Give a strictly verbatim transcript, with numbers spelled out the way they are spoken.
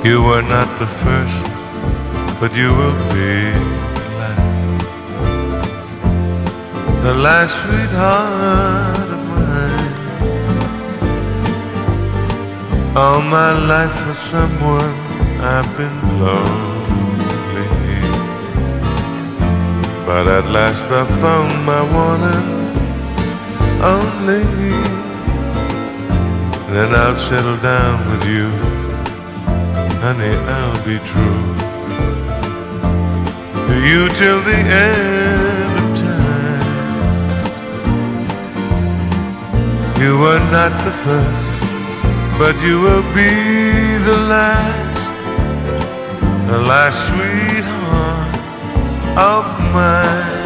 You were not the first, but you will be the last. The last sweetheart of mine. All my life for someone I've been lonely, but at last I found my one and only. Then I'll settle down with you, honey, I'll be true to you till the end of time. You were not the first, but you will be the last, the last sweetheart of mine.